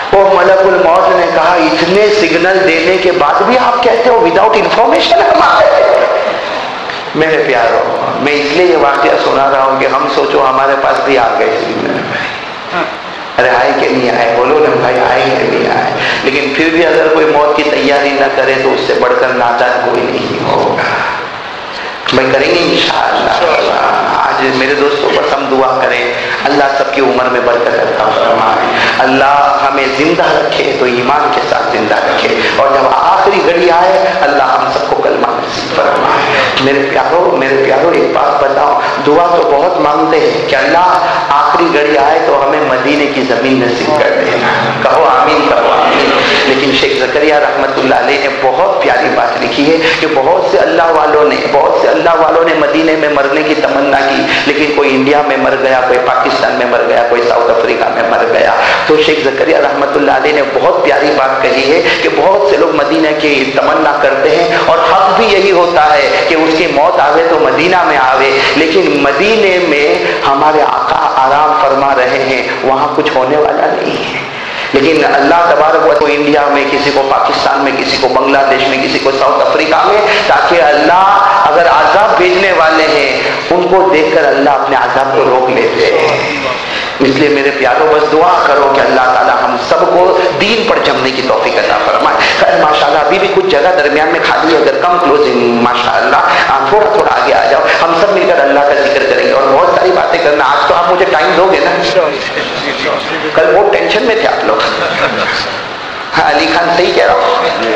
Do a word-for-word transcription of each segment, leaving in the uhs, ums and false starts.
وہ ملکul موت نے کہا اتنے سگنل دینے کے بعد بھی آپ کہتے ہو وداؤٹ انفارمیشن ہمارے؟ میرے پیارو، میں اس لیے یہ واقعہ سنا رہا ہوں کہ ہم سوچو ہمارے پاس بھی آ گئے سگنل، ارے آئے کہ نہیں آئے؟ بولو نا بھائی، آئے کہ نہیں آئے؟ لیکن پھر بھی اگر کوئی موت کی تیاری نہ کرے تو اس سے بڑھ کر نادان کوئی نہیں ہوگا۔ میں کریں گے انشاءاللہ۔ آج میرے دوستوں بس ہم دعا کریں اللہ سب کی عمر میں برکت عطا فرمائے، اللہ ہمیں زندہ رکھے تو ایمان کے ساتھ زندہ رکھے، اور جب آخری گھڑی آئے اللہ ہم سب کو کلمہ نصیب فرمائے۔ میرے پیارو میرے پیارو ایک بات بتاؤ، دعا تو بہت مانگتے ہیں کہ اللہ آخری گھڑی آئے تو ہمیں مدینے کی زمین نصیب کر دینا، کہو آمین، کہو آمین۔ لیکن شیخ زکریا رحمت اللہ علیہ نے بہت پیاری بات لکھی ہے کہ بہت سے اللہ والوں نے بہت سے اللہ والوں نے مدینے میں مرنے کی تمنا کی، لیکن کوئی انڈیا میں مر گیا، کوئی پاکستان میں مر گیا، کوئی ساؤتھ افریقہ میں مر گیا۔ تو شیخ زکریا رحمت اللہ علیہ نے بہت پیاری بات کہی ہے کہ بہت سے لوگ مدینہ کی تمنا کرتے ہیں، اور حق بھی یہی ہوتا ہے کہ اس کی موت آوے تو مدینہ میں آوے، لیکن مدینے میں ہمارے آقا آرام فرما رہے ہیں، وہاں کچھ ہونے والا نہیں ہے۔ لیکن اللہ تبارک و تعالی انڈیا میں، کسی کو پاکستان میں، کسی کو بنگلہ دیش میں، کسی کو ساؤتھ افریقہ میں، تاکہ اللہ اگر عذاب بھیجنے والے ہیں ان کو دیکھ کر اللہ اپنے عذاب کو روک لیتے ہیں۔ اس لیے میرے پیاروں بس دعا کرو کہ اللہ تعالی ہم سب کو دین پر جمنے کی توفیق عطا فرمائے۔ خیر ماشاءاللہ ابھی بھی کچھ جگہ درمیان میں خالی ہے، اگر کم کلوزنگ ماشاءاللہ تھوڑا تھوڑا آگے آ جاؤ، ہم سب مل کر اللہ کا ذکر کریں گے اور بہت ساری باتیں کرنا۔ آج تو آپ مجھے ٹائم دو گے نا؟ کل بہت ٹینشن میں تھے آپ لوگ۔ ہاں علی خان صحیح کہہ رہا ہوں،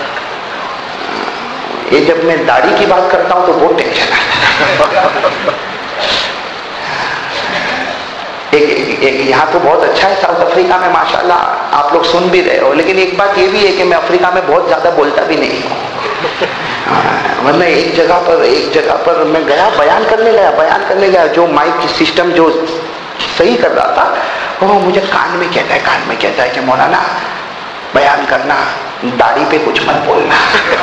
یہ جب میں داڑھی کی بات کرتا ہوں تو بہت ٹینشن آتا ہے۔ ایک ایک یہاں تو بہت اچھا ہے ساؤتھ افریقہ میں ماشاءاللہ آپ لوگ سن بھی رہے ہو، لیکن ایک بات یہ بھی ہے کہ میں افریقہ میں بہت زیادہ بولتا بھی نہیں ہوں، ورنہ ایک جگہ پر ایک جگہ پر میں گیا بیان کرنے گیا بیان کرنے گیا جو مائک سسٹم جو صحیح کر رہا تھا وہ مجھے کان میں کہتا ہے کان میں کہتا ہے کہ مولانا بیان کرنا، داڑھی پہ کچھ مت بولنا۔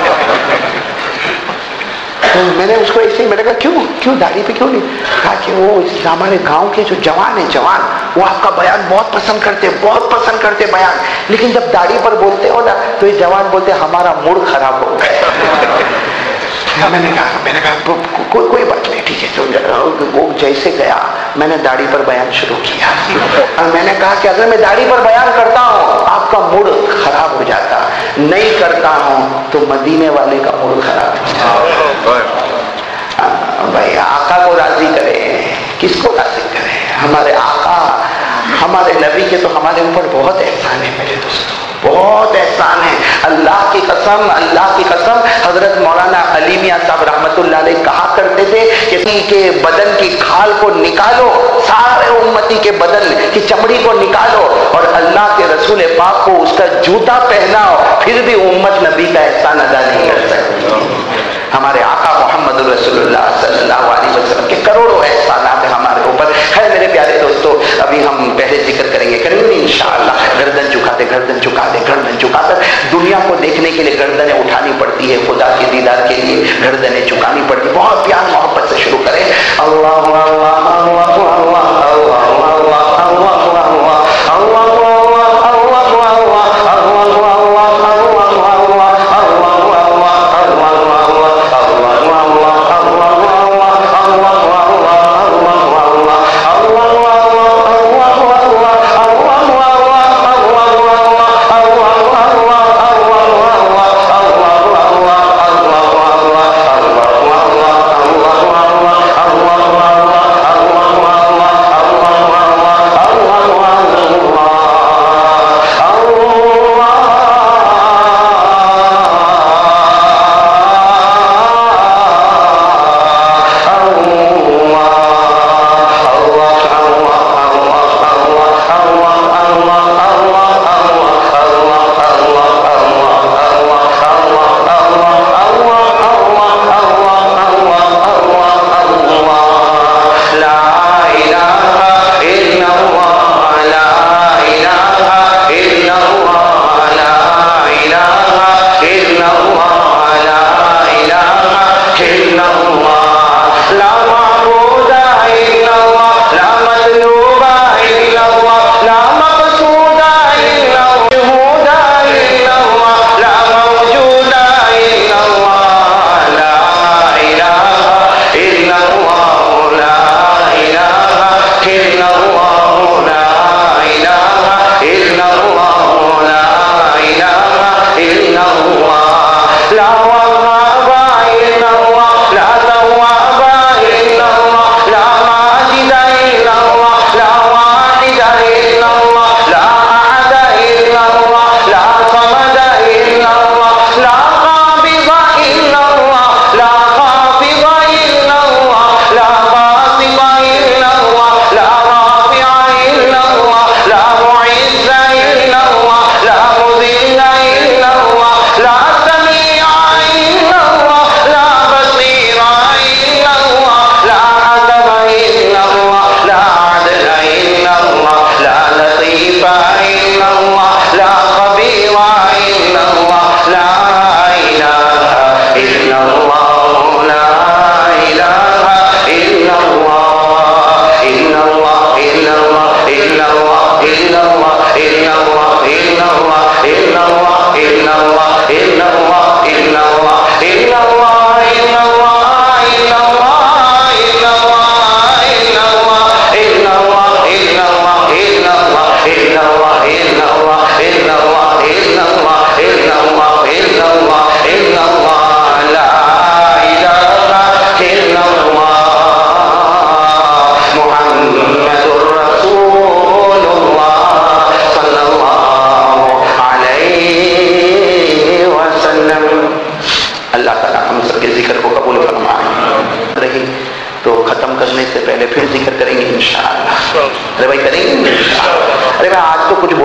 تو میں نے اس کو ایسے ہی میں نے کہا کیوں کیوں داڑھی پہ کیوں نہیں؟ کہا کہ وہ ہمارے گاؤں کے جو جوان ہیں جوان وہ آپ کا بیان بہت پسند کرتے بہت پسند کرتے بیان، لیکن جب داڑھی پر بولتے ہو نا تو یہ جوان بولتے ہمارا موڈ خراب ہو گیا۔ میں نے کہا میں نے کہا کوئی کوئی بات نہیں ٹھیک ہے۔ وہ جیسے گیا میں نے داڑھی پر بیان شروع کیا اور میں نے کہا کہ اگر میں داڑھی پر بیان کرتا ہوں آپ کا موڈ خراب ہو جاتا، نہیں کرتا ہوں تو مدینے والے کا موڈ خراب ہو جاتا۔ بھائی آقا کو راضی کرے، کس کو راضی کرے؟ ہمارے آقا ہمارے نبی کے تو ہمارے اوپر بہت احسان ہے میرے دوستوں، بہت احسان ہے۔ اللہ کی قسم اللہ کی قسم حضرت مولانا علی میاں صاحب رحمت اللہ علیہ کہا کرتے تھے کہ کسی کے بدن کی کھال کو نکالو، سارے امتی کے بدن کی چمڑی کو نکالو اور اللہ کے رسول پاک کو اس کا جوتا پہناؤ، پھر بھی امت نبی کا احسان ادا نہیں کر سکتی۔ ہمارے آقا محمد رسول اللہ صلی اللہ علیہ وسلم کے کروڑوں احسانات ہیں ہمارے اوپر۔ ہے میرے پیارے دوستو، ابھی ہم پہلے ذکر کریں گے کریں گے انشاءاللہ۔ گردن جھکاتے گردن جھکا دے گردن جھکا کر دنیا کو دیکھنے کے لیے گردنیں اٹھانی پڑتی ہے، خدا کے دیدار کے لیے گردنیں جھکانی پڑتی ہے۔ بہت پیار محبت سے شروع کریں۔ اللہ اللہ اللہ اللہ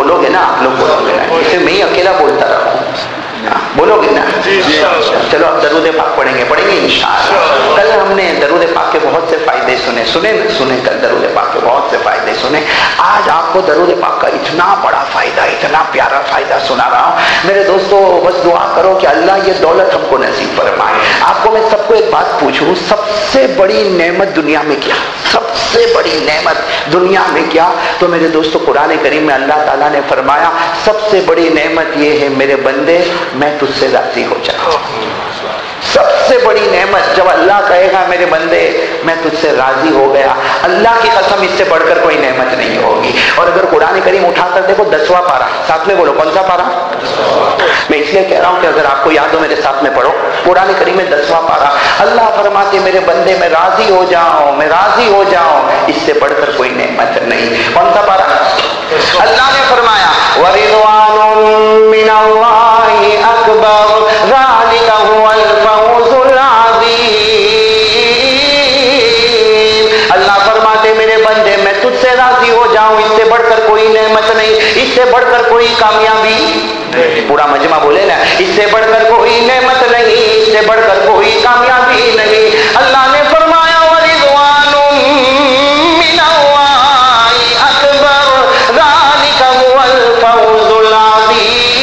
बोलोगे ना, आप लोग बोलोगे ना, इसे मैं ही अकेला बोलता रहा हूँ, बोलोगे ना? चलो अब दरूद पाक पढ़ेंगे पढ़ेंगे इंशाअल्लाह। कल हमने दरूद पाक के बहुत से फायदे सुने सुने न सुने कल दरूद पाक के बहुत से फायदे सुने। आज आपको दरूद पाक का इतना बड़ा फायदा, इतना प्यारा फायदा सुना रहा हूँ। मेरे दोस्तों बस दुआ करो कि अल्लाह ये दौलत हमको नसीब फरमाए। आपको मैं सबको एक बात पूछूं, सबसे बड़ी नेमत दुनिया में क्या? सबसे बड़ी नेमत दुनिया में क्या? तो मेरे दोस्तों कुरान करीम में अल्लाह ताला ने फरमाया सबसे बड़ी नेमत ये है मेरे बंदे मैं तुझसे राजी हो जाऊं। सबसे बड़ी नेमत जब अल्लाह कहेगा मेरे बंदे मैं तुझसे राजी हो गया, अल्लाह की कसम इससे बढ़कर कोई नेमत नहीं होगी। और अगर कुरान करीम उठाकर देखो दसवां पारा, साथ में बोलो कौन सा पारा? मैं इसलिए कह रहा हूं कि अगर आपको याद हो मेरे साथ में पढ़ो कुरान करीम में दसवां पारा। अल्लाह फरमाते मेरे बंदे मैं राजी हो जाऊं, मैं राजी हो जाऊं, इससे बढ़कर कोई नेमत नहीं। कौन सा पारा? अल्लाह ने फरमाया वरिज़वानुम मिनल्लाहि अकबर ज़ालिका हुवल फौज़ुल अज़ीम। अल्लाह फरमाते मेरे बंदे मैं तुझसे राजी हो जाऊं, इससे बढ़कर कोई नेमत नहीं, इससे बढ़कर कोई कामयाबी, पूरा मजमा बोले ना, इससे बढ़कर कोई नेमत नहीं, इससे बढ़कर कोई कामयाबी नहीं। अल्लाह ने फरमाया वरिज़वानुम मिनल्लाहि अकबर ज़ालिका हुवल फौज़ुल अज़ीम।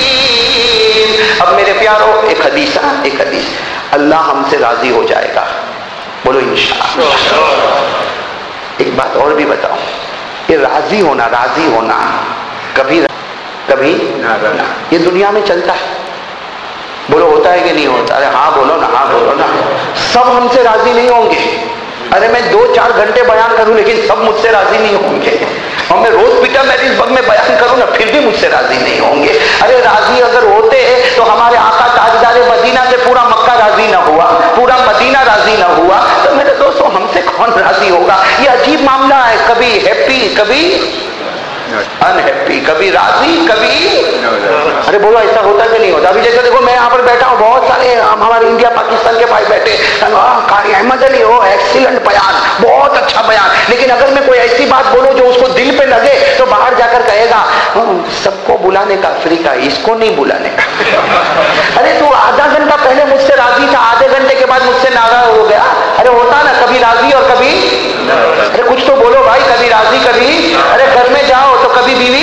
अब मेरे प्यारो एक हदीस, एक हदीस, अल्लाह हमसे राजी हो जाएगा, बोलो इंशाअल्लाह। एक बात और भी बताओ, ये राजी होना, राजी होना कभी कभी ना, ये दुनिया में चलता है, बोलो होता है कि नहीं होता? अरे हाँ बोलो ना, हाँ बोलो ना। सब हमसे राजी नहीं होंगे। अरे मैं दो चार घंटे बयान करूं लेकिन सब मुझसे राजी नहीं होंगे। और मैं रोज पीटर मैरिजबर्ग में बयान करूं ना फिर भी मुझसे राजी नहीं होंगे। अरे राजी अगर होते तो हमारे आका ताजदार मदीना से पूरा मक्का राजी ना हुआ, पूरा मदीना राजी ना हुआ, तो मेरे दोस्तों हमसे कौन राजी होगा? ये अजीब मामला है, कभी हैप्पी कभी अनहैप्पी, कभी राजी कभी। अरे बोलो ऐसा होता कि नहीं होता? अभी जैसे देखो मैं यहाँ पर बैठा हूँ, बहुत सारे हम हमारे इंडिया पाकिस्तान के भाई बैठे, कारी अहमद अली हो एक्सीलेंट बयान, बहुत अच्छा बयान, लेकिन अगर मैं कोई ऐसी बात बोलूं जो उसको दिल पे लगे तो बाहर जाकर कहेगा सबको बुलाने का अफ्रीका, इसको नहीं बुलाने का। अरे तू आधा घंटा पहले मुझसे राजी था, आधे घंटे के बाद मुझसे नाराज हो गया। अरे होता ना कभी राजी और कभी, अरे कुछ तो बोलो भाई, कभी राजी कभी, अरे घर में जाओ तो कभी बीवी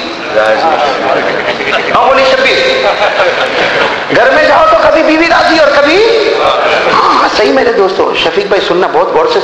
हाँ बोली शबीर, घर में जाओ तो कभी बीवी राजी और कभी हाँ। सही मेरे दोस्तों, शफीक भाई सुनना बहुत गौर से